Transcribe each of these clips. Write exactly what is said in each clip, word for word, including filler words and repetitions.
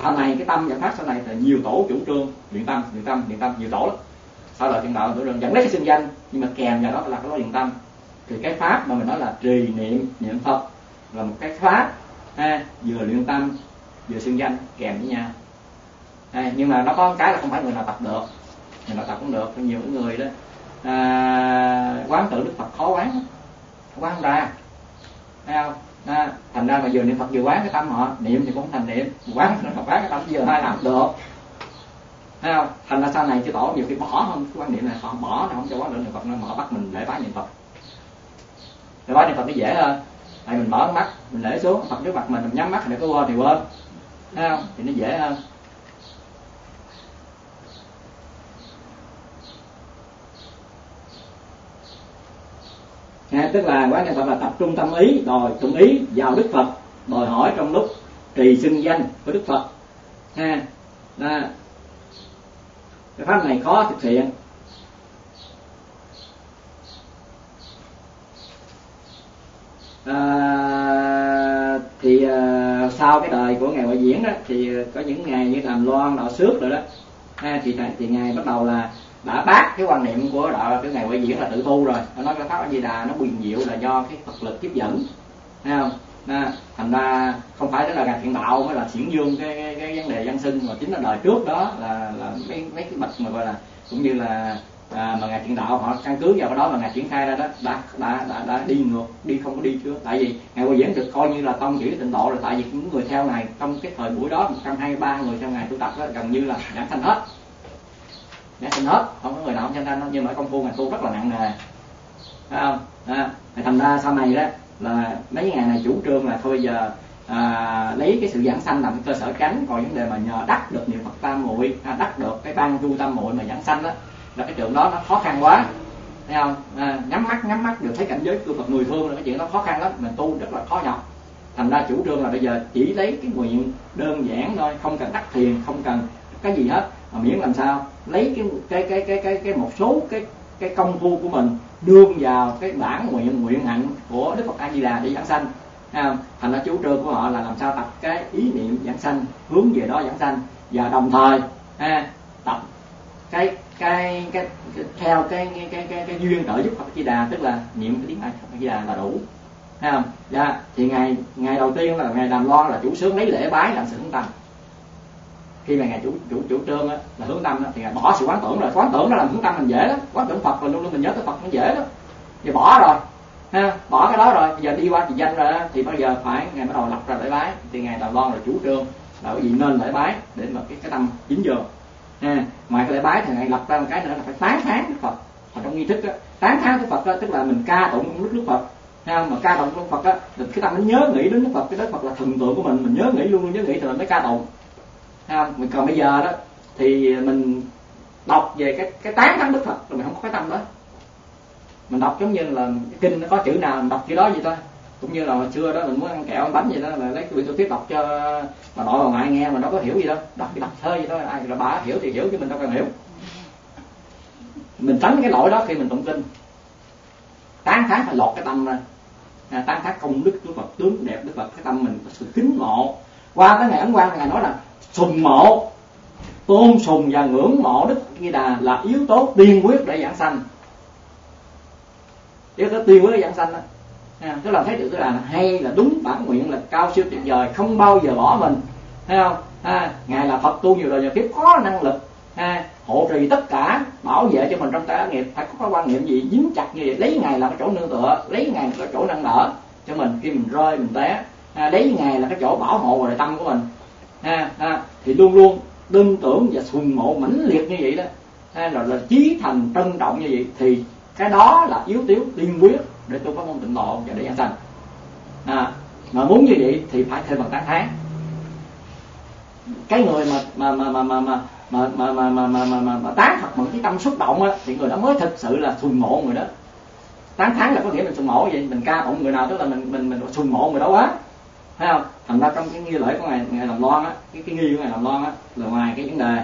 sau này cái tâm giải thoát sau này là nhiều tổ chủ trương luyện tâm luyện tâm luyện tâm nhiều tổ lắm. Sau là thiện đạo chủ trương vẫn lấy cái xưng danh, nhưng mà kèm vào đó là cái đó luyện tâm. Thì cái pháp mà mình nói là trì niệm niệm Phật là một cái pháp ha, vừa luyện tâm vừa xưng danh kèm với nhau. À, nhưng mà nó có một cái là không phải người nào tập được, người nào tập cũng được. Nhiều người đó à, quán tự Đức Phật khó quán, quán không ra, thấy không? À, thành ra mà vừa niệm Phật vừa quán cái tâm họ, niệm thì cũng không thành niệm, quán nó quán cái tâm vừa hai làm được, thấy không? Thành ra sau này cái tổ nhiều khi bỏ không cái quan niệm này, họ bỏ nó không cho quán niệm Phật, nó họ bắt mình lễ bái niệm Phật. Lễ bái niệm Phật nó dễ hơn, tại mình mở mắt mình lễ xuống Phật trước mặt mình, mình nhắm mắt để có quên thì quên, thấy không? Thì nó dễ hơn. À, tức là quán niệm Phật là tập trung tâm ý, đòi trung ý vào Đức Phật, đòi hỏi trong lúc trì xưng danh của Đức Phật. Ha, à, cái pháp này khó thực hiện. À, thì à, sau cái đời của ngài Huệ Diễn đó, thì có những ngày như Đàm Loan, Đạo Xước rồi đó, ha, thì thì ngài bắt đầu là đã bác cái quan niệm của đạo cái ngày Huệ Diễn là tự tu rồi. Nó nói cái pháp A Di Đà nó quyền diệu là do cái Phật lực tiếp dẫn, thấy không? À, thành ra không phải đó là ngài Thiện Đạo mới là xiển dương cái, cái cái vấn đề dân sinh, mà chính là đời trước đó là là mấy mấy cái bậc mà gọi là cũng như là à, mà ngài Thiện Đạo họ căn cứ vào cái đó mà ngài triển khai ra đó đã đã đã, đã đi ngược, đi không có đi trước. Tại vì ngài Huệ Diễn được coi như là tông chỉ tịnh độ rồi, tại vì những người theo ngài trong cái thời buổi đó một trăm hai mươi ba người theo ngài tu tập đó gần như là giảng sanh hết. Giảng sinh hết, không có người nào không chân thanh, nhưng mà công phu ngài tu rất là nặng nề, phải không? À, thành ra sau này đó là mấy ngày này chủ trương là thôi giờ à, lấy cái sự giảng sanh làm cái cơ sở chánh, còn vấn đề mà nhờ đắc được niệm Phật tam muội, à, đắc được cái ban du tam muội mà giảng sanh đó là cái chuyện đó nó khó khăn quá, thấy không? À, nhắm mắt nhắm mắt được thấy cảnh giới của Phật mười phương là cái chuyện đó khó khăn lắm, mình tu rất là khó nhọc. Thành ra chủ trương là bây giờ chỉ lấy cái nguyện đơn giản thôi, không cần đắc thiền, không cần cái gì hết, mà miễn làm sao lấy cái cái cái cái cái cái một số cái cái công phu của mình đương vào cái bản nguyện nguyện hạnh của Đức Phật A Di Đà để giảng sanh. À, thành ra chủ trương của họ là làm sao tập cái ý niệm giảng sanh, hướng về đó giảng sanh, và đồng thời à, tập cái cái, cái cái theo cái cái cái cái, cái duyên trợ giúp Phật A Di Đà, tức là niệm cái tiếng Phật A Di Đà là đủ, thấy không? Dạ, thì ngày ngày đầu tiên là ngày Đàm Loan là chủ sướng lấy lễ bái làm sự hướng tâm. Khi mà ngài chủ chủ chủ trương á, là hướng tâm đó, thì ngài bỏ sự quán tưởng rồi, quán tưởng nó làm hướng tâm mình dễ lắm, quán tưởng Phật rồi luôn luôn mình nhớ tới Phật nó dễ lắm, giờ bỏ rồi, ha, bỏ cái đó rồi, giờ đi qua trì danh rồi đó, thì bây giờ phải ngài bắt đầu lập ra lễ bái. Thì ngài Đàm Loan là chủ trương là cái gì nên lễ bái để mà cái cái tâm chính vừa, ha. Ngoài cái lễ bái thì ngài lập ra một cái nữa là phải tán thán Đức Phật. Ở trong nghi thức đó, tán thán Đức Phật đó, tức là mình ca tụng công đức Đức Phật, ha, mà ca tụng Đức Phật đó, thì cái tâm nó nhớ nghĩ đến Đức Phật, cái Đức Phật là thần tượng của mình, mình nhớ nghĩ luôn luôn nhớ nghĩ thì mình mới ca tụng. Không? Còn bây giờ đó thì mình đọc về cái cái tán thán Đức Phật rồi mình không có cái tâm đó, mình đọc giống như là cái kinh nó có chữ nào mình đọc chữ đó vậy thôi. Cũng như là hồi xưa đó mình muốn ăn kẹo ăn bánh vậy đó, là lấy cái quyển tiểu thuyết đọc cho bà nội bà ngoại nghe mà đâu có hiểu gì đâu, đọc cái đọc thơ vậy thôi, ai là bà hiểu thì hiểu chứ mình đâu cần hiểu. Mình tránh cái lỗi đó khi mình tụng kinh. Tán thán phải lọt cái tâm ra, à, tán thán công đức Đức Phật, tướng đẹp Đức Phật, cái tâm mình có sự kính mộ. Qua cái ngày Ấn Quang ngài nói là sùng mộ, tôn sùng và ngưỡng mộ Đức Di Đà là yếu tố tiên quyết để giảng sanh, yếu tố tiên quyết để giảng sanh đó. À, tức là thấy được là hay, là đúng bản nguyện, là cao siêu tuyệt vời, không bao giờ bỏ mình, thấy không? À, ngài là Phật tu nhiều đời nhiều kiếp, có năng lực, à, hộ trì tất cả, bảo vệ cho mình trong cả nghiệp. Phải có cái quan niệm gì dính chặt như vậy, lấy ngài là cái chỗ nương tựa, lấy ngài là cái chỗ nâng đỡ cho mình khi mình rơi mình té, à, lấy ngài là cái chỗ bảo hộ đời tâm của mình. À, à, thì luôn luôn tin tưởng và sùng mộ mãnh liệt như vậy đó, à, rồi là chí thành trân trọng như vậy, thì cái đó là yếu tố tiên quyết để tu pháp môn tịnh độ và để giảng sanh. À, mà muốn như vậy thì phải thêm bằng tán thán. Cái người mà mà mà mà mà mà mà mà mà mà mà, mà, mà tán Phật bằng cái tâm xúc động á, thì người đó mới thực sự là sùng mộ người đó. Tán thán là có nghĩa mình sùng mộ vậy, mình ca tụng người nào tức là mình mình mình sùng mộ người đó quá, thấy không? Thành ra trong cái nghi lễ của ngài ngài Đàm Loan á, cái cái nghi của ngài Đàm Loan á, là ngoài cái vấn đề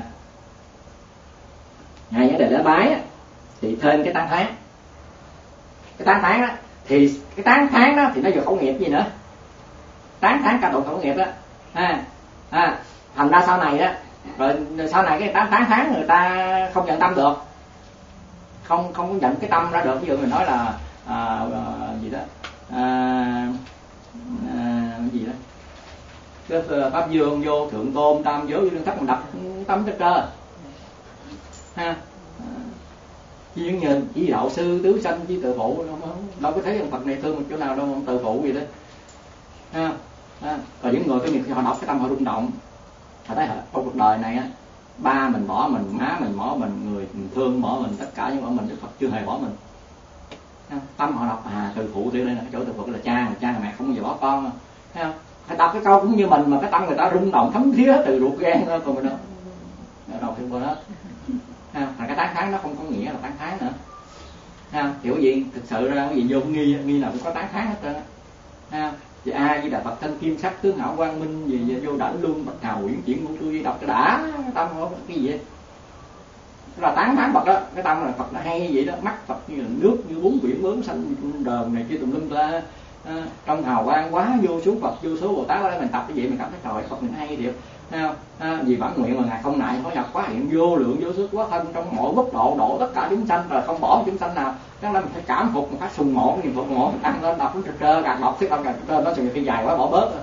ngài vấn đề lễ bái á, thì thêm cái tán thán. Cái tán thán đó thì cái tán thán đó thì nó vừa khẩu nghiệp gì nữa, tán thán ca tụng khẩu nghiệp đó, à, à, thành ra sau này đó, rồi sau này cái tám tháng người ta không nhận tâm được, không không có nhận cái tâm ra được. Ví dụ mình nói là à, à, gì đó à, à, gì đó cái pháp dương vô thượng tôn tam giới lương thất, mình đập tâm cho trơ ha. Chỉ như chỉ đạo sư tứ sanh chỉ tự phụ, đâu có thấy ông Phật này thương một chỗ nào đâu, ông tự phụ gì đó ha. À, còn những người có nhiều khi họ đọc cái tâm họ rung động, họ thấy trong cuộc đời này á, ba mình bỏ mình, má mình bỏ mình, người mình thương bỏ mình, tất cả những bỏ mình, Đức Phật chưa hề bỏ mình. À, tâm họ đọc à từ phụ thì đây là cái chỗ từ phụ là cha, mà cha là mẹ không bao giờ bỏ con. Thấy không? Phải đọc cái câu cũng như mình mà cái tâm người ta rung động thấm thía từ ruột gan thôi, còn mình đâu đầu tiên của nó. À, cái tán thán nó không có nghĩa là tán thán nữa. À, kiểu gì thực sự ra cái gì vô nghi nghi nào cũng có tán thán hết trơn. À, thì a Di Đà Phật thân kim sắc tướng hảo quang minh gì, gì vô đảnh lương bạch hào uyển chuyển ngũ tu di đọc cho đã tâm không cái gì vậy. Đó là tán thán Phật đó, cái tâm là Phật nó hay vậy đó, mắt Phật như là nước như bốn biển bướm xanh đờn này kia tùm lum ta. À, trong hào quang quá vô số Phật vô số Bồ Tát ở đây mình tập cái gì mình cảm thấy trời Phật mình hay thiệt. À, vì bản nguyện mà ngài không nại khó nhập quá hiện vô lượng vô số quá thân trong mọi mức độ độ tất cả chúng sanh, rồi không bỏ chúng sanh nào. Cho nên mình phải cảm phục, mình phải sùng mộ, niệm Phật mộ, mình tăng lên đọc trơ trơ, càng đọc cái tâm càng trơ, nó chừng khi dài quá bỏ bớt.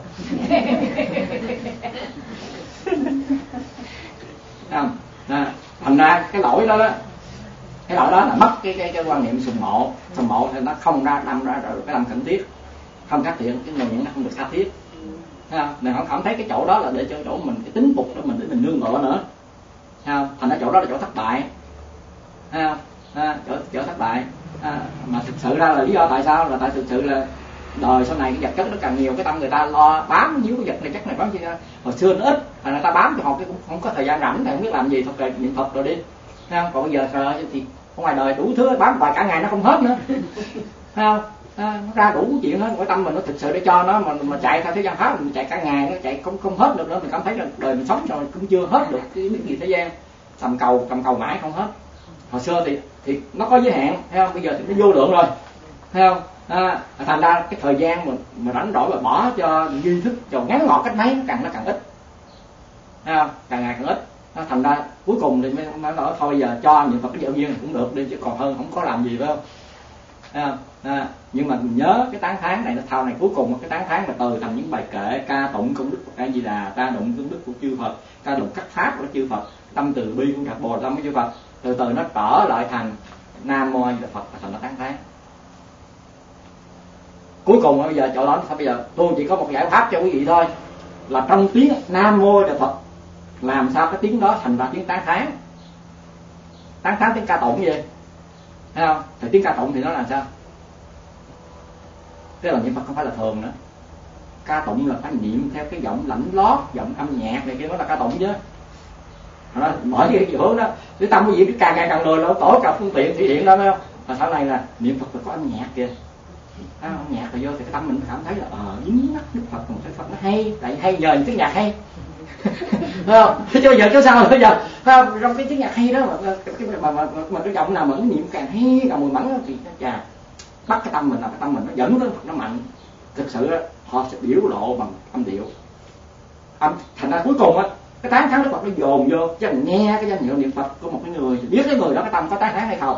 À, à, thành ra cái lỗi đó đó, cái lỗi đó là mất cái cái, cái quan niệm sùng mộ, sùng mộ thì nó không ra đâm ra rồi cái tâm cảnh tiết, không phát thiện, cái người nó không được tha thiết. Mình không cảm thấy cái chỗ đó là để cho chỗ mình cái tính phục đó mình để mình nương tựa nữa. Ha, thành ra chỗ đó là chỗ thất bại. Ha, ha, chỗ chỗ thất bại. Ha, mà thực sự ra là lý do tại sao là tại thực sự là đời sau này cái vật chất nó càng nhiều, cái tâm người ta lo bám víu cái vật này chắc này bám chi ra. Hồi xưa nó ít, thành người ta bám cho họ cái cũng không có thời gian rảnh thì không biết làm gì, thật là niệm Phật rồi đi. Ha, còn bây giờ thì ngoài đời đủ thứ bám vài cả ngày nó không hết nữa. Ha, à, nó ra đủ chuyện hết, cái tâm mình nó thực sự để cho nó mà mà chạy theo thế gian pháp, mình chạy cả ngày nó chạy không không hết được nữa, mình cảm thấy là đời mình sống rồi cũng chưa hết được cái biết gì thế gian, tầm cầu tầm cầu mãi không hết. Hồi xưa thì thì nó có giới hạn, thấy không? Bây giờ thì nó vô lượng rồi, thấy không? À, thành ra cái thời gian mình mà rảnh rỗi mà bỏ cho nghi thức cho ngắn ngọt cách mấy nó càng nó càng ít, thấy không? Càng ngày càng ít. Nó thành ra cuối cùng thì mới nói thôi giờ cho những Phật cái dạo duyên cũng được đi, chứ còn hơn không có làm gì phải không? À, à, nhưng mà mình nhớ cái tán thán này nó thao này cuối cùng cái tán thán là từ thành những bài kệ ca tụng công đức của A Di Đà, ca tụng công đức của chư Phật, ca tụng các pháp của chư Phật, tâm từ bi của Phật Bồ Tâm của chư Phật, từ từ nó trở lại thành Nam Mô A Di Đà Phật, thành nó tán thán. Cuối cùng bây giờ chỗ đó sao bây giờ tôi chỉ có một giải pháp cho quý vị thôi, là trong tiếng Nam Mô A Di Đà Phật làm sao cái tiếng đó thành ra tiếng tán thán. Tán thán tiếng ca tụng gì? Thấy không? Thì tiếng ca tụng thì nó là sao? Cái là niệm Phật không phải là thường nữa. Ca tụng là phải niệm theo cái giọng lãnh lót, giọng âm nhạc này kia, nó là ca tụng chứ. Đó, mỗi cái gì hướng đó, cái tâm của gì cái càng ngày càng lười nó tổ cả phương tiện thể hiện đó phải không? Và sau này là niệm Phật là có âm nhạc kìa. À, âm nhạc rồi vô thì cái tâm mình cảm thấy là ờ dính mắt Đức Phật, một cái Phật nó hay, tại hay nhờ những tiếng nhạc hay. Phải không? Thế chứ bây giờ chứ sao rồi bây giờ? Phải không? Trong cái tiếng nhạc hay đó mà cái mà mà, mà, mà cái giọng nào mà cái niệm càng hay càng mùi mẫn thì nó chà bắt cái tâm mình là cái tâm mình nó dẫn đến Phật nó mạnh. Thực sự đó, họ sẽ biểu lộ bằng âm điệu. Âm thành ra cuối cùng á cái tán thán Đức Phật nó dồn vô, chứ mình nghe cái danh hiệu niệm Phật của một cái người thì biết cái người đó cái tâm có tán thán hay không.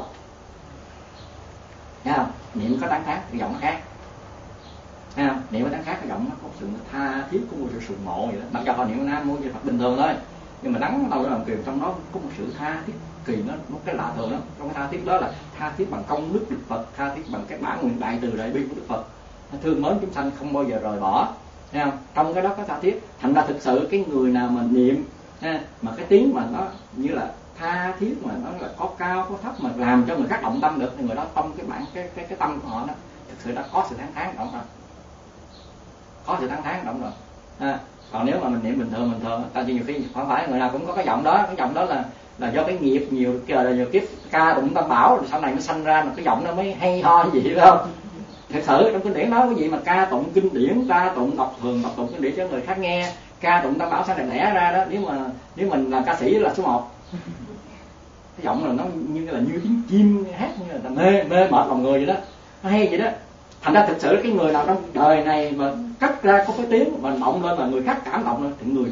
Thấy không? Niệm có tán thán cái giọng nó khác. Thấy không? Niệm có tán thán cái giọng nó có sự tha thiết, có một sự sùng mộ vậy đó. Mặc dù họ niệm Nam Mô A Di Đà Phật bình thường thôi, nhưng mà đắng đâu đó làm kiều trong đó có một sự tha thiết kỳ, nó một cái lạ thường đó. Trong cái tha thiết đó là tha thiết bằng công đức Đức Phật, tha thiết bằng cái bản nguyện đại từ đại bi của Đức Phật, thương mến chúng sanh không bao giờ rời bỏ. Thấy không? Trong cái đó có tha thiết. Thành ra thực sự cái người nào mà niệm ha, mà cái tiếng mà nó như là tha thiết, mà nó là có cao có thấp, mà làm cho người khác động tâm được, thì người đó tâm cái bản cái cái cái tâm của họ đó thực sự đã có sự tán thán động rồi, có sự tán thán động rồi. À, còn nếu mà mình niệm bình thường bình thường, tại vì nhiều khi không phải người nào cũng có cái giọng đó, cái giọng đó là là do cái nghiệp nhiều trời nhiều kiếp ca tụng Tam Bảo rồi sau này nó sanh ra mà cái giọng nó mới hay ho như vậy phải không? Thật sự trong kinh điển nói cái gì mà ca tụng kinh điển, ca tụng đọc thường đọc tụng kinh điển cho người khác nghe, ca tụng Tam Bảo sau này lẻ ra đó, nếu mà nếu mình làm ca sĩ là số một. Cái giọng là nó như là như tiếng chim hát, như là mê mê mệt lòng người vậy đó, nó hay vậy đó. Thành ra thực sự cái người nào trong đời này mà cất ra có cái tiếng mà động lên là người khác cảm động lên thì người đó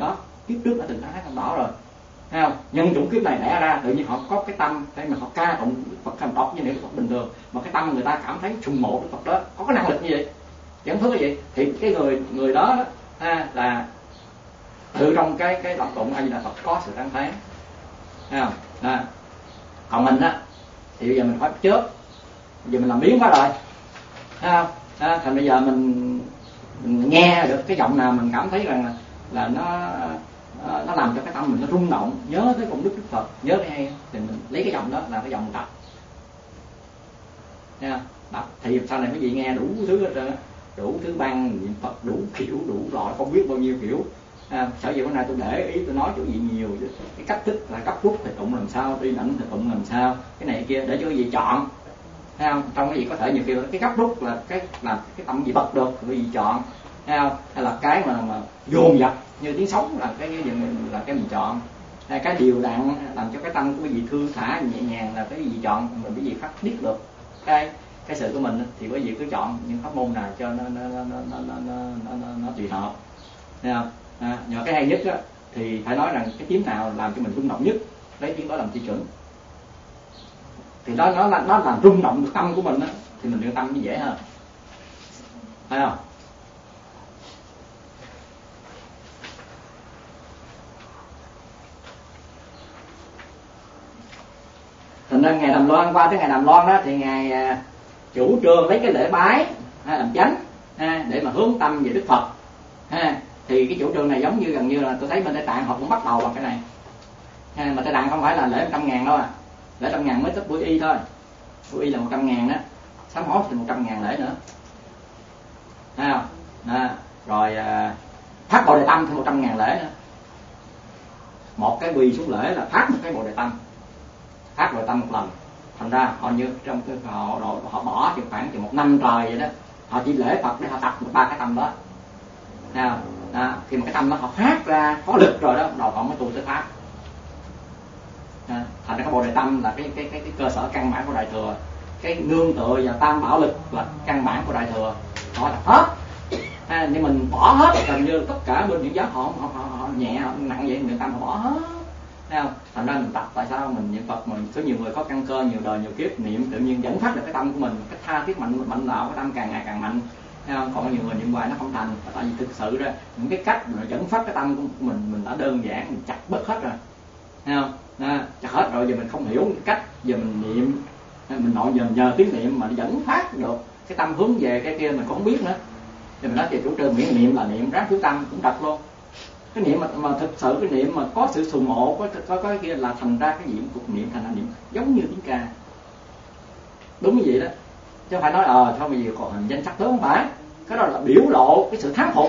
kiếp trước đã từng ác không đỏ rồi, thấy không? Nhân chủng kiếp này đẻ ra tự nhiên họ có cái tâm để mà họ ca tụng Phật hành đọc như niệm Phật bình thường, mà cái tâm người ta cảm thấy trùng mộ Đức Phật đó, có cái năng lực như vậy, chẳng thứ cái gì thì cái người người đó ha, là từ trong cái cái đọc tụng A Di Đà Phật có sự tán thán, thấy không? À, còn mình á thì bây giờ mình phải trước, bây giờ mình làm biến quá rồi, thấy không? À, thành bây giờ mình, mình nghe được cái giọng nào mình cảm thấy rằng là, là nó nó làm cho cái tâm mình nó rung động, nhớ tới công đức Đức Phật, nhớ cái hay thì mình lấy cái giọng đó là cái giọng tập, thấy không? Tập thì sau này quý vị nghe đủ thứ hết trơn, đủ thứ băng niệm Phật, đủ kiểu đủ loại, không biết bao nhiêu kiểu. À, sở dĩ bữa nay tôi để ý tôi nói cho quý vị nhiều cái cách thức là cấp rút thì tụng làm sao, đi ảnh thì tụng làm sao, cái này kia để cho quý vị chọn, thấy không? Trong cái gì có thể nhiều khi cái gấp rút là cái là cái tâm gì bật được quý vị chọn, thấy không? Hay là cái mà mà dồn dập như tiếng sóng là cái gì là cái mình chọn, hay cái điều đặn làm cho cái tâm của quý vị thư thả nhẹ nhàng là cái gì chọn, mình quý vị phát biết được cái cái sự của mình thì quý vị cứ chọn những pháp môn nào cho nó nó nó nó nó nó, nó, nó, nó tùy hợp, thấy không? À, nhờ cái hay nhất á, thì phải nói rằng cái tiếng nào làm cho mình rung động nhất, lấy tiếng đó làm tiêu chuẩn, thì đó nó là nó làm rung động được tâm của mình á, thì mình luyện tâm như dễ hơn, thấy không? Thành ra ngày Đàm Loan, qua tới ngày Đàm Loan đó thì ngài à, chủ trương lấy cái lễ bái à, làm chánh à, để mà hướng tâm về Đức Phật à, thì cái chủ trương này giống như gần như là tôi thấy bên Tây Tạng họ cũng bắt đầu bằng cái này à, mà Tây Tạng không phải là lễ một trăm ngàn đâu à, lễ trăm ngàn mới tới buổi y thôi, buổi y là một trăm ngàn đó, sám hối thì một trăm ngàn lễ nữa, thấy không? À, rồi à, phát Bồ Đề Tâm thì một trăm ngàn lễ nữa, một cái quỳ xuống lễ là phát một cái Bồ Đề Tâm, phát Bồ Đề Tâm một lần, thành ra họ như trong cái họ họ, họ bỏ chừng khoảng chừng một năm trời vậy đó, họ chỉ lễ Phật để họ tập một ba cái tâm đó, thấy không? À, khi mà cái tâm đó họ phát ra có lực rồi đó, đầu họ mới tu tới pháp. À, thành ra cái Bồ Đề Tâm là cái cái cái, cái cơ sở căn bản của Đại Thừa, cái nương tựa và tam bảo lực là căn bản của Đại Thừa, họ là hết. À, nhưng mình bỏ hết gần như tất cả bên những giáo họ họ, họ, họ nhẹ họ nặng vậy, niệm tâm họ bỏ hết, thấy không? Thành ra mình tập tại sao mình niệm Phật, mình có nhiều người có căn cơ nhiều đời nhiều kiếp niệm tự nhiên dẫn phát được cái tâm của mình, cái tha thiết mạnh mạnh đạo, cái tâm càng ngày càng mạnh, thấy không? Còn nhiều người niệm hoài nó không thành, tại vì thực sự ra những cái cách mà dẫn phát cái tâm của mình mình đã đơn giản mình chặt bớt hết rồi, thấy không? À, chặt hết rồi giờ mình không hiểu cái cách, giờ mình niệm mình nội nhờ nhờ tiếng niệm mà dẫn phát được cái tâm hướng về cái kia mình cũng không biết nữa, thì mình nói về chủ trương miễn niệm là niệm ráng chú tâm cũng đặt luôn, cái niệm mà, mà thực sự cái niệm mà có sự sùng mộ có có cái kia là thành ra cái niệm cuộc niệm thành là niệm giống như tiếng ca, đúng như vậy đó, chứ không phải nói ờ thôi bây giờ còn hình danh sắc tướng, không phải, cái đó là biểu lộ cái sự thán phục,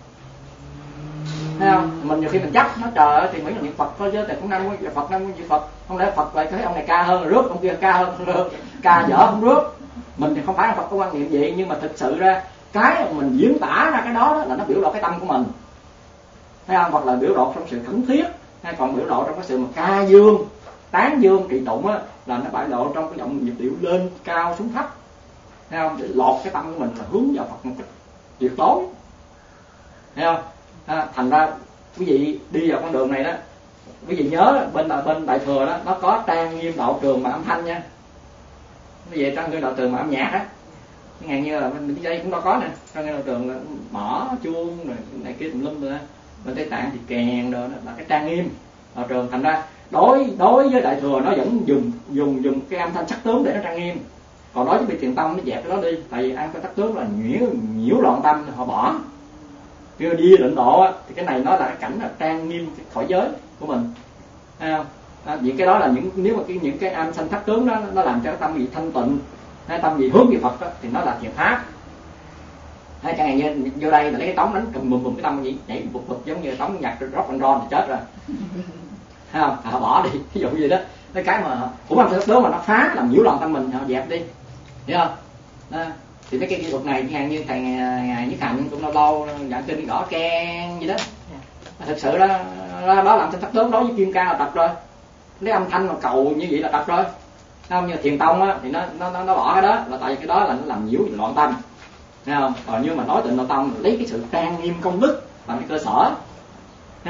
thấy không? Mình nhiều khi mình chấp nó trời ơi thì mấy là niệm Phật thôi chứ, thì cũng năm mươi Phật năm mươi Phật, không lẽ Phật lại thấy ông này ca hơn là rước, ông kia ca hơn ca dở không rước, mình thì không phải là Phật có quan niệm vậy, nhưng mà thực sự ra cái mình diễn tả ra cái đó, đó là nó biểu lộ cái tâm của mình, thấy không? Hoặc là biểu lộ trong sự khẩn thiết, hay còn biểu lộ trong cái sự mà ca dương tán dương trị tụng á, là nó bại lộ trong cái giọng nhịp điệu lên cao xuống thấp, thấy không? Để lọt cái tâm của mình là hướng vào Phật một cách tuyệt đối, thấy không? À, thành ra quý vị đi vào con đường này đó, quý vị nhớ bên bên Đại Thừa đó nó có trang nghiêm đạo trường mà âm thanh nha, quý vị trang nghiêm đạo trường mà âm nhạc á, ngàn như là bên Tây cũng đâu có nè, trang nghiêm đạo trường là mỏ chuông rồi này kia tùm lum rồi đó. Bên Tây Tạng thì kèn rồi đó là cái trang nghiêm đạo trường, thành ra đối đối với Đại Thừa nó vẫn dùng dùng dùng cái âm thanh sắc tướng để nó trang nghiêm, còn đối với vị Thiền Tông nó dẹp cái đó đi, tại vì âm thanh sắc tướng là nhiễu nhiễu loạn tâm họ bỏ. Khi đi định độ á, thì cái này nó là cái cảnh là trang nghiêm cái khỏi giới của mình, thấy không? À, những cái đó là những nếu mà cái những cái âm thanh sắc tướng đó nó làm cho cái tâm gì thanh tịnh, hay tâm gì hướng về Phật đó, thì nó là thiền pháp. Hay chẳng hạn như vô đây là lấy cái tống đánh cầm bùm bùm cái tâm gì nhảy bụp bụp giống như tống nhạc rock and roll thì chết rồi, thấy không? À, họ bỏ đi, ví dụ như đó, cái cái mà cũng âm thanh sắc tướng mà nó phá làm nhiễu loạn tâm mình, họ dẹp đi, hiểu không? Đó. Thì mấy cái kỹ thuật này chẳng hạn như thầy ngài Nhất Hạnh cũng lâu lâu giảng kinh gõ keng gì đó, thực sự đó đó làm thanh sắc tướng đối với kim ca là tập rồi, lấy âm thanh mà cầu như vậy là tập rồi, không? Như Thiền Tông á thì nó nó nó bỏ cái đó là tại vì cái đó là nó làm nhiễu loạn tâm, thấy không? Còn như mà nói Tịnh Độ Tông lấy cái sự trang nghiêm công đức làm cái cơ sở, thấy không?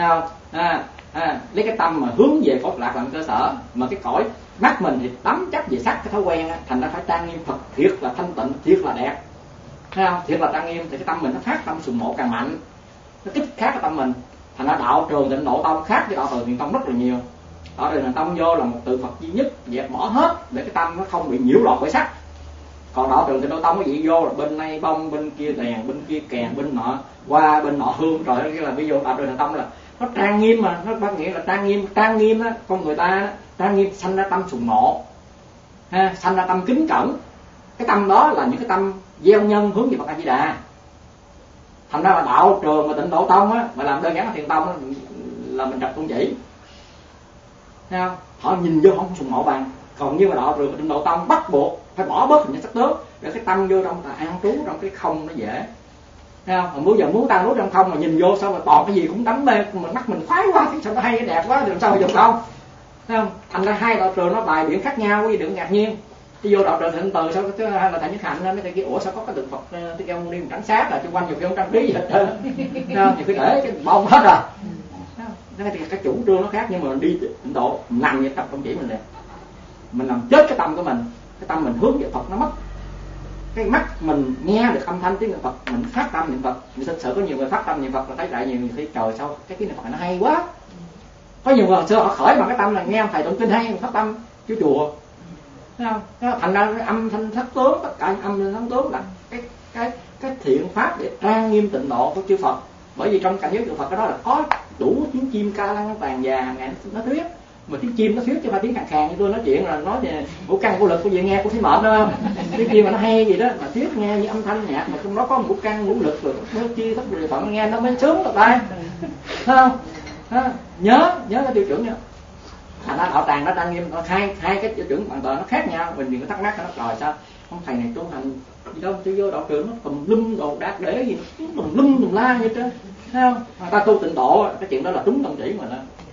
à, à, lấy cái tâm mà hướng về Phật lạc làm cơ sở, mà cái cõi mắt mình thì đắm chấp về sắc cái thói quen á, thành ra phải trang nghiêm Phật thiệt là thanh tịnh, thiệt là đẹp, thấy không? Thiệt là trang nghiêm thì cái tâm mình nó phát tâm sùng mộ càng mạnh, nó kích khác cái tâm mình. Thành ra đạo trường Tịnh Độ Tông khác với đạo trường Thiền Tông rất là nhiều. Đạo trường Thiền Tông vô là một từ Phật duy nhất, dẹp bỏ hết để cái tâm nó không bị nhiễu loạn bởi sắc. Còn đạo trường Tịnh Độ Tông cái gì vô là bên này bông, bên kia đèn, bên kia kèn, bên nọ qua, bên nọ hương, trời ơi, cái là ví dụ đạo trường Thiền Tông là nó trang nghiêm, mà nó có nghĩa là trang nghiêm, trang nghiêm á, con người ta đó, trang nghiêm sanh ra tâm sùng mộ, ha, sanh ra tâm kính cẩn. Cái tâm đó là những cái tâm gieo nhân hướng về Phật A Di Đà. Thành ra là đạo trường mà Tịnh Độ Tông á, mà làm đơn giản là Thiền Tông á, là mình trật tôn chỉ, thấy không? Họ nhìn vô không sùng mộ bằng. Còn như mà đạo trường Tịnh Độ Tông bắt buộc phải bỏ bớt những sắc tướng để cái tâm vô trong ta an trú trong cái không nó dễ, thấy không? Mà muốn giờ muốn ta trú trong không mà nhìn vô sao mà toàn cái gì cũng đắm mê, mà mắt mình khoái quá thì sao nó hay đẹp quá thì làm sao mà dùng không, thấy không? Thành ra hai đạo trường nó bài biển khác nhau, quý vị đừng ngạc nhiên. Đi vô đạo trường Thịnh Từ sao cái hay là Thầy Nhất Hạnh mấy thầy kia, ủa sao có cái tượng Phật Thích Ca Mâu Ni cảnh sát là xung quanh nhiều cái ông trang trí gì hết trơn, không? Thì phải để cái bông hết rồi. Cái thì cái chủ trương nó khác, nhưng mà mình đi Tịnh Độ mình làm như tập trong chỉ mình nè, mình làm chết cái tâm của mình, cái tâm mình hướng về Phật nó mất. Cái mắt mình nghe được âm thanh tiếng niệm Phật, mình phát tâm niệm Phật. Mình thực sự có nhiều người phát tâm niệm Phật là thấy đại nhiều người thấy trời sao cái tiếng niệm Phật này nó hay quá. Có nhiều người xưa họ khởi bằng cái tâm là nghe ông thầy tụng kinh hay, phát tâm chú chùa, thấy không? Thành ra cái âm thanh thất tướng, tất cả âm thanh thất tướng là cái cái cái thiện pháp để trang nghiêm tịnh độ của chư Phật. Bởi vì trong cảnh giới chư Phật cái đó là có đủ tiếng chim ca lăng tàn già ngàn nó thuyết, mà tiếng chim nó thuyết chứ phải tiếng khàn khàn như tôi nói chuyện là nói về ngũ căn vô lực, của về nghe cũng thấy mệt đúng không? Tiếng chim mà nó hay gì đó mà thuyết nghe như âm thanh nhạc mà trong đó có ngũ căn ngũ lực rồi nó chi thất địa phận nghe nó mới sướng được tay, thấy không? À, nhớ nhớ cái tiêu chuẩn nha. Thành ra đạo tràng nó trang nghiêm, hai hai cái tiêu chuẩn hoàn toàn nó khác nhau. Mình đừng có thắc mắc nó rồi sao ông thầy này tu hành gì đâu, tôi vô đạo trường nó tùm lum đồ đạc để gì nó tùm lum tùm la như thế, thấy không? Người ta tu tịnh độ cái chuyện đó là trúng tâm chỉ mà đó.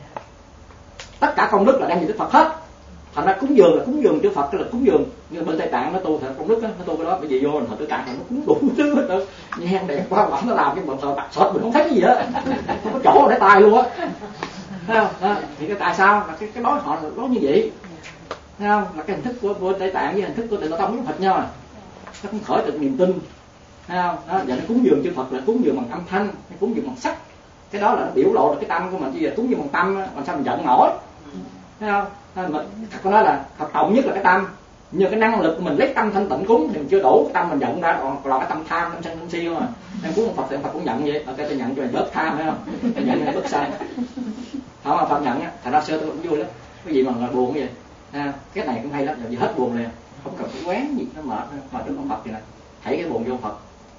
Tất cả công đức là đem về Đức Phật hết. Thành ra cúng dường là cúng dường chư Phật, tức là cúng dường. Nhưng bên Tây Tạng nó tu thật công đức á, nó tu cái đó bởi vì vô là thật Tây Tạng nó cúng đủ thứ hết trơn. Nhang đẹp quá bỏng nó làm cái bọn sờ bạc sọt mình không thấy cái gì hết, không có chỗ để tài luôn á, thấy không? À, thì cái tại sao là cái cái nói họ nói như vậy, thấy không? Là cái hình thức của, của Tây Tạng với hình thức của Tịnh Độ Tông nó thật nhau à. Nó cũng khởi được niềm tin, thấy không? Đó, giờ nó cúng dường chư Phật là cúng dường bằng âm thanh, hay cúng dường bằng sắc. Cái đó là nó biểu lộ được cái tâm của mình. Bây giờ cúng dường bằng tâm, làm sao mình giận nổi, thấy không? Mà thật có nói là thật trọng nhất là cái tâm. Nhưng cái năng lực của mình lấy tâm thanh tịnh cúng thì mình chưa đủ, cái tâm mình giận ra còn là cái tâm tham, tâm sân, tâm si mà. Em cúng Phật thì Phật cũng nhận vậy, ok tôi nhận cho mày bớt tham, thấy không? Tôi nhận mày bớt sai. Không mà Phật nhận á, thành ra xưa tôi cũng vui lắm. Cái gì mà là buồn cái gì, à, cái này cũng hay lắm, giờ hết buồn liền, không cần phải quán gì nó mệt, mệt đứng con Phật vậy này, thảy cái buồn vô Phật.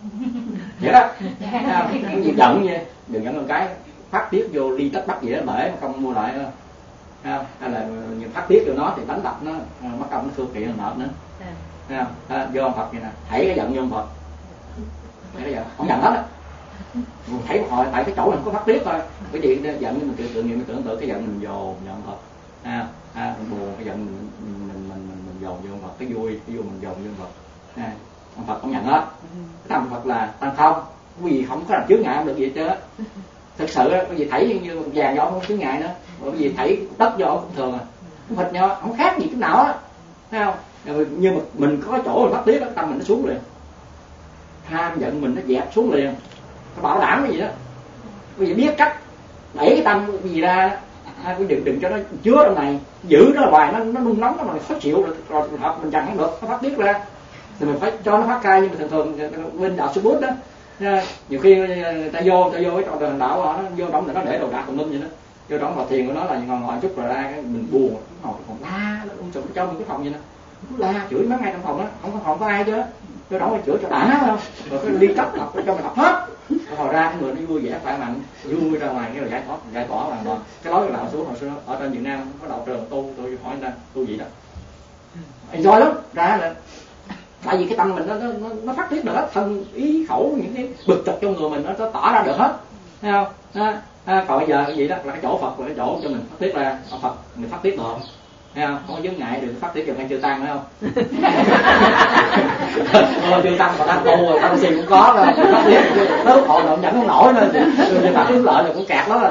Vậy đó, cái gì giận vậy, đừng giận con cái, phát tiết vô ly tất bắt gì đó bể mà không mua lại đâu. Hay là nhiều phát tiết vô nó thì đánh đập nó, mất công nó thua kiện là mệt nữa, thấy không? À, vô ông Phật vậy nè, thảy cái giận vô ông Phật, thảy cái giận, không giận hết á, thấy một hồi tại cái chỗ mình có phát tiết thôi, cái gì giận mình tự tự nhiên mình tưởng tượng cái giận mình dồn vào ông Phật, à, à, mình buồn cái giận mình mình mình mình, mình dồn vô ông Phật, cái vui cái vui mình dồn vô ông Phật, à, ông Phật không nhận hết, cái tâm Phật là tăng không, cái gì không có làm chướng ngại không được gì chứ. Thực sự á, cái gì thảy như vàng do không chướng ngại nữa, bởi vì thảy đất do cũng thường à, không thịt nhau không khác gì cái nào á, thấy không? Nhưng mà mình có chỗ mình phát tiết đó, tâm mình nó xuống liền, tham giận mình nó dẹp xuống liền, nó bảo đảm cái gì đó, cái gì biết cách đẩy cái tâm cái gì ra, à, đừng đừng cho nó chứa trong này, giữ nó hoài nó nó nung nóng nó mà khó chịu rồi, rồi hợp mình chẳng được, nó phát tiết ra thì mình phải cho nó phát cay. Nhưng mà thường thường bên đạo sư bút đó, nhiều khi người ta vô ta vô cái trò đường đạo đó, nó vô trong nó để đồ đạc tùm lum vậy đó, vô trong vào thiền của nó là ngồi ngồi chút rồi ra cái mình buồn, nó ngồi còn la, nó ung sùm cho mình cái phòng vậy nè, la chửi mấy ngày trong phòng đó, không có phòng có ai chứ, vô trong chửi cho đã không, rồi cái ly cấp học cho mình học hết, rồi ra cái người nó vui vẻ khỏe mạnh, vui ra ngoài cái là giải thoát giải tỏa hoàn toàn. Cái lối đạo xuống hồi xưa ở trên Việt Nam có đạo trường tu, tôi hỏi anh ta tu gì đó, enjoy lắm, ra là tại vì cái tâm mình nó nó nó phát tiết được hết, thân ý khẩu những cái bực trật trong người mình nó, nó tỏ ra được hết, thấy không? À, à, còn bây giờ cái gì đó là cái chỗ Phật là cái chỗ cho mình phát tiết ra, ở Phật mình phát tiết được, thấy không? Không có chướng ngại, đừng phát triển dần hay chưa tăng, phải không? Thôi chưa tăng mà tăng tu rồi tăng xì cũng có rồi, phát triển tới họ động chẳng không nổi nữa, thì bạn hướng lợi là cũng kẹt lắm rồi.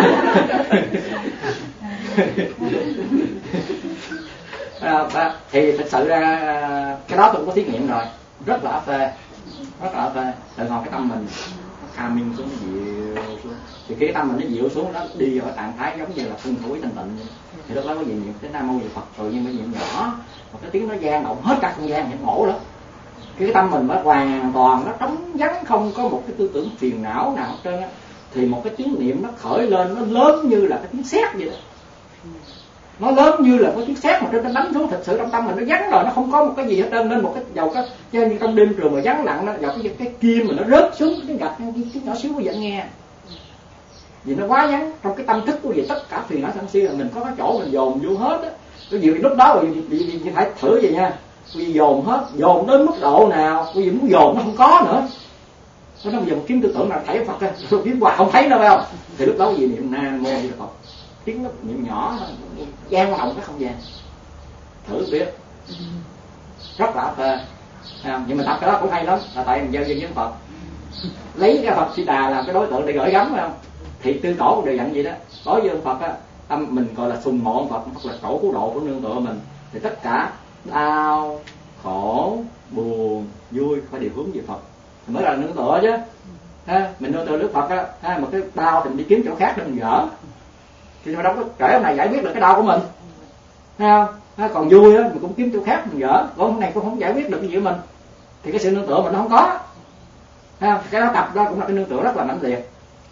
À, thì thật sự ra cái đó tôi cũng có thí nghiệm rồi, rất là áp phê, rất là áp phê. Từ hồi cái tâm mình nó calming xuống, nó dịu xuống, thì khi cái tâm mình nó dịu xuống, nó đi vào trạng thái giống như là phân thủy thanh tịnh, thì lúc đó có gì niệm cái Nam Mô Di Phật rồi, nhưng mà niệm nhỏ, một cái tiếng nó vang động hết cả không gian, những ngộ lắm. Cái tâm mình nó hoàn toàn nó trống vắng, không có một cái tư tưởng phiền não nào hết trơn á, thì một cái tiếng niệm nó khởi lên, nó lớn như là cái tiếng sét vậy đó. Nó lớn như là có tiếng sét mà trên nó đánh xuống, thật sự trong tâm mình nó vắng rồi, nó không có một cái gì hết trơn. Nên một cái dầu cái chơi như trong đêm trường mà vắng lặng, nó dầu cái cái kim mà nó rớt xuống cái gạch, cái tiếng nhỏ xíu quý vị nghe, vì nó quá vắng. Trong cái tâm thức của gì tất cả phiền não sân si là mình có cái chỗ mình dồn vô hết á. Cái gì lúc đó thì vì phải thử vậy nha, quý vị dồn hết, dồn đến mức độ nào quý vị muốn dồn nó không có nữa. Nó nói bây giờ một kiếm tư tưởng là thấy Phật á, kiếm hoài không thấy đâu, phải không? Thì lúc đó quý vị niệm Nam Mô Di Phật, tiếng nó niệm nhỏ gian động cái không gian, thử biết rất là phê. À, nhưng mà tập cái đó cũng hay lắm, là tại mình giao duyên với Phật, lấy cái Phật Di Đà làm cái đối tượng để gửi gắm, phải không? Thì tư tổ cũng đều dặn vậy đó. Đối với ông Phật á, tâm mình gọi là sùng mộ ông Phật, Phật là tổ cứu độ của nương tựa mình, thì tất cả đau khổ buồn vui phải đều hướng về Phật thì mới là nương tựa chứ. Ha, mình nương tựa Đức Phật á, ha, mà cái đau thì mình đi kiếm chỗ khác để mình gỡ, thì mà đâu có kể hôm này giải quyết được cái đau của mình, thấy không? Ha, còn vui á mình cũng kiếm chỗ khác mình gỡ, còn hôm này cũng không giải quyết được cái gì của mình, thì cái sự nương tựa mình nó không có. Thấy không? Cái đó tập đó cũng là cái nương tựa rất là mãnh liệt,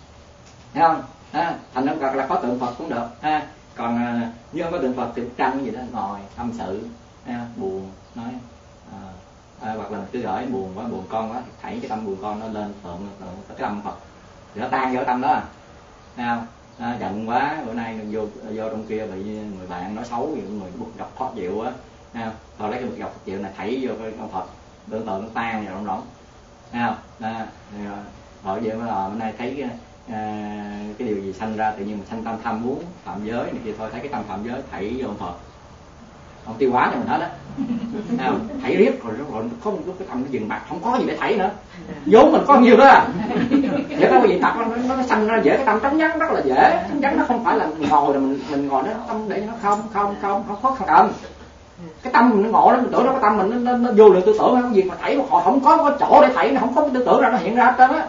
thấy không? Ha, thành ra là có tượng Phật cũng được. Ha, còn à, như không có tượng Phật thì tranh gì đó ngồi tâm sự, ha, buồn nói à, à, hoặc là cứ gửi buồn quá, buồn con quá, thảy cái tâm buồn con nó lên tượng, tượng cái tâm Phật thì nó tan vô cái tâm đó, thấy không? À, giận quá bữa nay vô vô trong kia bị người bạn nói xấu, người bực dọc khó chịu á, thôi lấy cái bực dọc khó chịu này thảy vô cái con Phật, tưởng tượng nó tan vào trong đó, thấy không? À, rồi vậy mới là bữa nay thấy à, cái điều gì sanh ra tự nhiên mình sanh tâm tham muốn phạm giới này kia, thôi thấy cái tâm phạm giới thảy vô con Phật, ông tiêu hóa cho mình hết á, thấy không? Thảy riết rồi rồi không có cái tâm nó dừng bạc, không có gì để thảy nữa, vốn mình có nhiều đó à. Vậy đó gì tập nó nó sanh ra dễ, cái tâm trống vắng rất là dễ. Trống vắng nó không phải là mình ngồi là mình mình ngồi nó tâm để nó không không không không khó không. Cái tâm mình nó ngộ đó, mình tưởng nó cái tâm mình nó, nó, nó vô lượng tư tưởng, không gì mà thảy, họ không có có chỗ để thảy, nó không có tư tưởng ra nó hiện ra hết trơn á.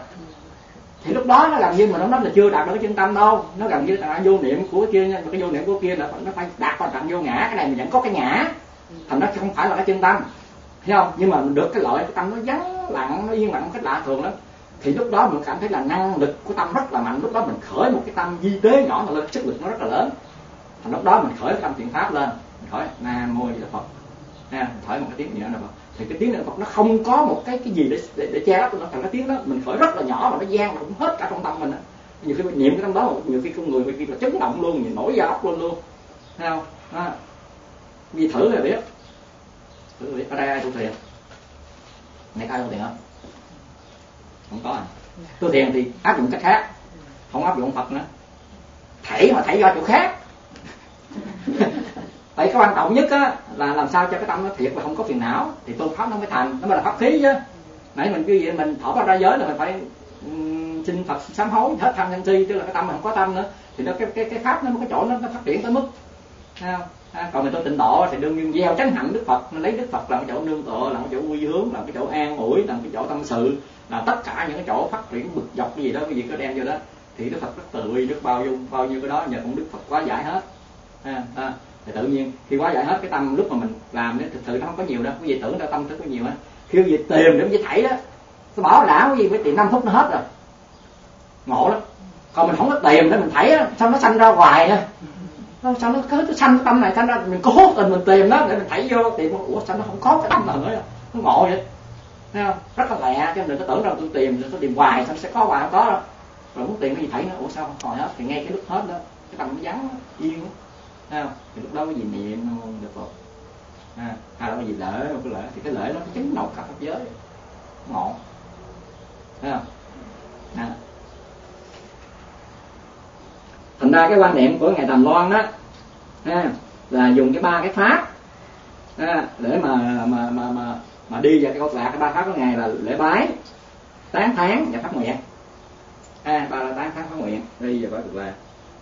Thì lúc đó nó gần như mà nó nói là chưa đạt được cái chân tâm đâu, nó gần như là vô niệm của cái kia nha, mà cái vô niệm của kia là nó phải đạt vào trạng vô ngã, cái này mình vẫn có cái ngã, thành nó không phải là cái chân tâm, thấy không? Nhưng mà mình được cái lợi cái tâm nó vắng lặng, nó yên lặng một cách lạ thường lắm, thì lúc đó mình cảm thấy là năng lực của tâm rất là mạnh. Lúc đó mình khởi một cái tâm di tế nhỏ mà lên, sức lực nó rất là lớn, thành lúc đó mình khởi cái tâm thiện pháp lên, mình khởi Nam Mô Di Đà Phật, ha, khởi một cái tiếng niệm Phật, thì cái tiếng niệm Phật nó không có một cái cái gì để để, để che lấp nó, thành cái tiếng đó mình khởi rất là nhỏ mà nó gian cũng hết cả trong tâm mình á. Nhiều khi mình niệm cái tâm đó, nhiều khi con người khi là chấn động luôn, nhìn nổi da óc luôn luôn, thấy không? Đó. Vì thử rồi biết, thử rồi biết. Ở đây ai tu thiền? Này ai tu thiền không? Không có à. Tu thiền thì áp dụng cách khác, không áp dụng Phật nữa, thảy mà thảy do chỗ khác. Vậy cái quan trọng nhất á là làm sao cho cái tâm nó thiệt và không có phiền não, thì tu pháp nó mới thành, nó mới là pháp khí chứ. Nãy mình cứ vậy mình thỏ ra giới là mình phải um, xin Phật sám hối hết tham sân si, tức là cái tâm mình không có tâm nữa, thì nó cái cái cái pháp nó cái chỗ nó, nó phát triển tới mức, thấy không? À, còn mình tu tịnh độ thì đương nhiên gieo chánh hạnh Đức Phật, mình lấy Đức Phật làm cái chỗ nương tựa, làm cái chỗ quy hướng, làm cái chỗ an ủi, làm cái chỗ tâm sự, là tất cả những cái chỗ phát triển bực dọc cái gì đó, cái gì có đem vô đó, thì Đức Phật rất từ bi, rất bao dung, bao nhiêu cái đó nhờ cũng Đức Phật quá giải hết. À, à, thì tự nhiên khi quá giải hết cái tâm lúc mà mình làm đấy, thực sự nó không có nhiều đâu, quý vị tưởng ra tâm thức có nhiều á, khi quý vị tìm để quý vị thảy đó, nó bảo đảm quý vị phải tìm năm phút nó hết rồi, ngộ lắm. Còn mình không có tìm để mình thảy á, sao nó sanh ra hoài á, sao nó cứ sanh cái tâm này sanh ra, mình cố tình mình tìm nó để mình thảy vô tìm, ủa sao nó không có cái tâm nào nữa, nó ngộ vậy, thấy không? Rất là lẹ, chứ đừng có tưởng rằng tôi tìm tôi tìm hoài sao sẽ có hoài, không có đâu. Rồi muốn tìm cái gì thảy nó, ủa sao không hồi hết, thì ngay cái lúc hết đó cái tâm nó vắng yên đó. Thấy không? Thì lúc đó cái gì niệm nó được Phật, à, hay là cái gì lễ, một cái lễ thì cái lễ nó chấn động cả pháp giới, ngộ, thấy không? À. Thành ra cái quan niệm của ngài Tầm Loan đó, ha, là dùng cái ba cái pháp à, để mà mà mà mà mà đi vào cái cõi cực lạc. Cái ba pháp của ngài là lễ bái, tán thán và phát nguyện. À, ba là tán thán phát nguyện đi vào cõi cực lạc.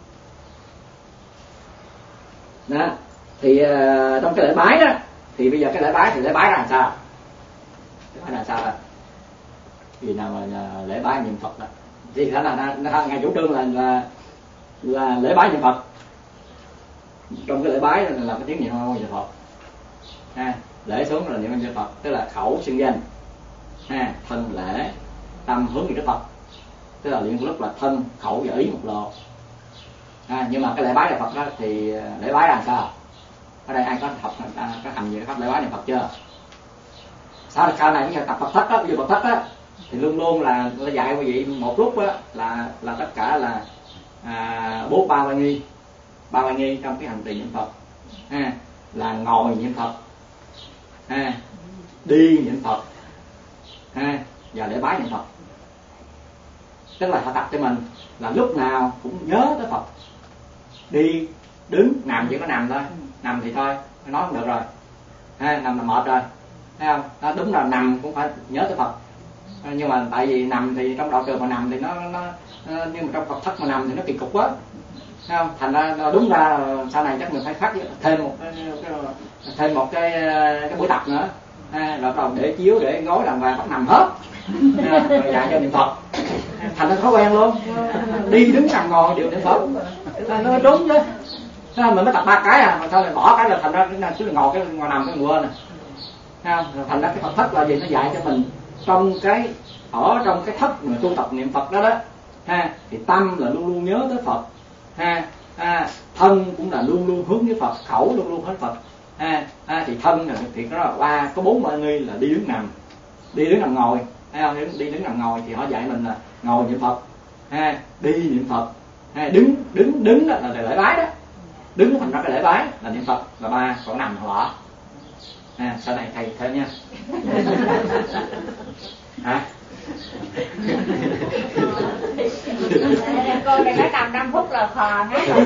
Đó thì uh, trong cái lễ bái đó thì bây giờ cái lễ bái thì lễ bái là sao? Lễ bái là sao đó? Vì nào mà lễ bái niệm Phật đó thì khả năng ngài chủ trương là là là lễ bái niệm Phật. Trong cái lễ bái là làm cái tiếng niệm Nam Mô Niệm Phật. À, lễ xuống là niệm Niệm Phật, tức là khẩu xưng danh, à, thân lễ, tâm hướng về Đức Phật, tức là niệm lúc là thân khẩu và ý một lượt. À, nhưng mà cái lễ bái niệm Phật đó thì lễ bái là sao? Ở đây ai có học có hành về pháp lễ bái niệm Phật chưa? Sau này sau này bây giờ tập Phật thất đó, bây giờ Phật thất đó thì luôn luôn là nó dạy quý vị một lúc đó, là là tất cả là à, bốn ba la nghi, ba la nghi trong cái hành trì niệm Phật. À, là ngồi niệm Phật, à, đi niệm Phật, à, và lễ bái niệm Phật. Tức là họ tập cho mình là lúc nào cũng nhớ tới Phật. Đi, đứng, nằm chỉ có nằm thôi, nằm thì thôi, nói không được rồi, à, nằm là mệt rồi, thấy không? À, đúng là nằm cũng phải nhớ tới Phật. À, nhưng mà tại vì nằm thì trong đạo trường mà nằm thì nó, nó, nó nhưng mà trong Phật thất mà nằm thì nó kỳ cục quá, thấy không? Thành ra đúng ra sau này chắc mình phải phát thêm một cái, cái thêm một cái cái buổi tập nữa, à, rồi bắt đầu để chiếu để gối đàng hoàng bắt nằm hết, à, rồi dạy cho niệm Phật. Thành ra thói quen luôn, đi đứng nằm ngồi đều niệm Phật, nó đúng chứ. Sao mình mới tập ba cái à, mà sao lại bỏ cái là thành ra cái cứ ngồi cái ngồi nằm cái quên à. Thành ra cái Phật thất là gì, nó dạy cho mình trong cái ở trong cái thất mà tu tập niệm Phật đó đó, ha, thì tâm là luôn luôn nhớ tới Phật, ha, à, thân cũng là luôn luôn hướng với Phật, khẩu luôn luôn hướng Phật, ha, à, thì thân là thì nó là ba có bốn ba nghi là đi đứng nằm, đi đứng nằm ngồi, thấy không? Đi đứng nằm ngồi thì họ dạy mình là ngồi niệm Phật, ha, đi niệm Phật, ha, đứng đứng đứng là, là lễ bái đó, đứng thành ra cái lễ bái là niệm Phật là ba, còn nằm là bỏ. À, sau này thầy thêm nha. Hả? Cô này nói tầm năm phút là khò hết rồi.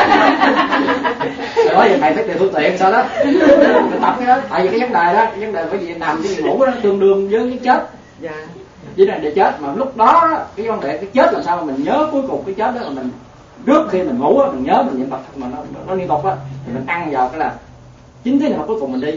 Đó giờ thầy phải tìm phương tiện sao đó. Mình tập cái đó, tại vì cái vấn đề đó, cái vấn đề bởi vì nằm với ngủ đó tương đương với cái chết. Dạ. Với là để chết mà lúc đó cái vấn đề cái chết làm sao mà mình nhớ cuối cùng cái chết đó là mình trước khi mình ngủ mình nhớ mình niệm Phật mà nó nó liên tục á thì mình ăn vào cái là chính cái nào cuối cùng mình đi.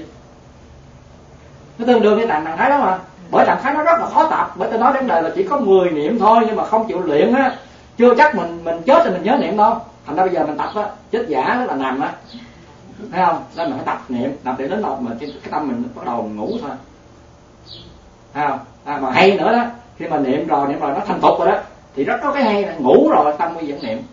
Nó tương đương với trạng thái đó mà. Bởi trạng thái nó rất là khó tập, bởi tôi nói vấn đề là chỉ có mười niệm thôi nhưng mà không chịu luyện á, chưa chắc mình mình chết thì mình nhớ niệm đâu. Thành ra bây giờ mình tập á, chết giả đó là nằm á, thấy không? Nên mình phải tập niệm, tập để đến đâu mà cái tâm mình bắt đầu ngủ thôi, thấy không? À, mà hay nữa đó, khi mà niệm rồi niệm rồi nó thành tục rồi đó, thì rất có cái hay là ngủ rồi tâm mới vẫn niệm.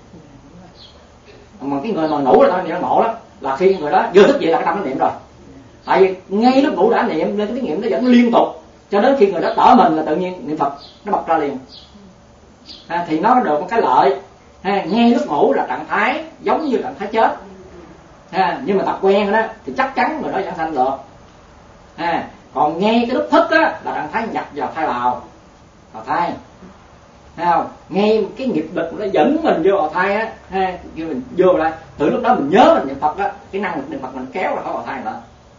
Mà cái người mà ngủ rồi tâm niệm ngộ đó là khi người đó vừa thức dậy là cái tâm nó niệm rồi. Tại vì ngay lúc ngủ đã niệm nên cái tiếng niệm nó vẫn liên tục cho đến khi người đó đỡ mình là tự nhiên niệm Phật nó bật ra liền. À, thì nó được một cái lợi, à, ngay lúc ngủ là trạng thái giống như trạng thái chết, à, nhưng mà tập quen đó thì chắc chắn người đó giảng sanh được. À, còn ngay cái lúc thức đó là trạng thái nhập vào thai bào, vào thai, thấy không? Ngay cái nghiệp lực nó dẫn mình vô vào thai á, ha, khi mình vô lại từ lúc đó mình nhớ mình niệm Phật đó, cái năng lực niệm Phật mình kéo ra khỏi vào thai nữa.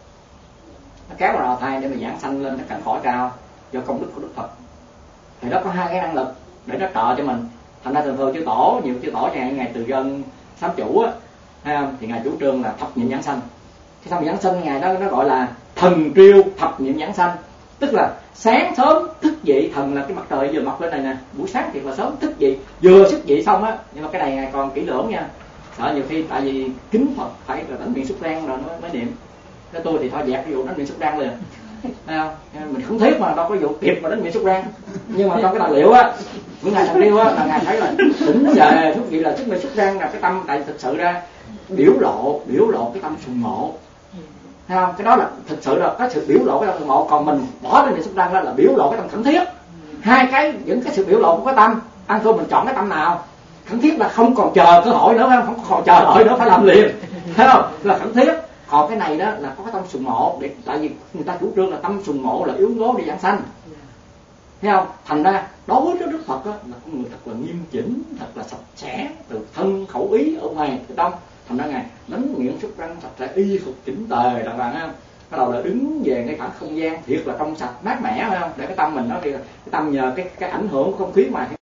Nó kéo vào thai để mà giảng sanh lên cái cảnh cõi cao do công đức của Đức Phật. Thì đó có hai cái năng lực để nó trợ cho mình. Thành ra thường thường chư tổ, nhiều chư tổ ngày ngày Từ Dân Sám Chủ á, thấy không? Thì ngài chủ trương là thập niệm giảng sanh. Cái thập niệm giảng sanh ngài đó nó gọi là thần triêu thập niệm giảng sanh, tức là sáng sớm thức dậy, thần là cái mặt trời vừa mọc lên này nè, buổi sáng thiệt là sớm thức dậy, vừa thức dậy xong á, nhưng mà cái này ngài còn kỹ lưỡng nha. Sợ nhiều khi tại vì kính Phật phải là đánh miệng xúc răng rồi mới mới niệm. Cái tôi thì thôi dẹp cái vụ đánh miệng xúc răng liền, thấy không? Mình không thiết mà đâu có vụ kịp mà đánh miệng xúc răng. Nhưng mà trong cái tài liệu á của ngài Thần Triêu á là ngài thấy là tỉnh về thức dậy là thức miệng xúc răng là cái tâm, tại thực sự ra biểu lộ biểu lộ cái tâm sùng mộ, thấy không? Cái đó là thực sự là cái sự biểu lộ cái tâm sùng mộ, còn mình bỏ cái miệng xúc răng đó là biểu lộ cái tâm khẩn thiết. Hai cái những cái sự biểu lộ của cái tâm, ăn thua mình chọn cái tâm nào. Khẩn thiết là không còn chờ cơ hội nữa, không còn chờ đợi nữa, phải làm liền, thấy không? Là khẩn thiết. Còn cái này đó là có cái tâm sùng mộ, để tại vì người ta chủ trương là tâm sùng mộ là yếu gố để giảng sanh, thấy không? Thành ra đối với Đức Phật đó, là con người thật là nghiêm chỉnh, thật là sạch sẽ từ thân khẩu ý ở ngoài từ trong, thành ra ngài đánh nguyện súc răng sạch sẽ, y phục chỉnh tề đàng hoàng không, bắt đầu là đứng về cái khoảng không gian thiệt là trong sạch mát mẻ phải không, để cái tâm mình nó đi, cái tâm nhờ cái cái ảnh hưởng của không khí ngoài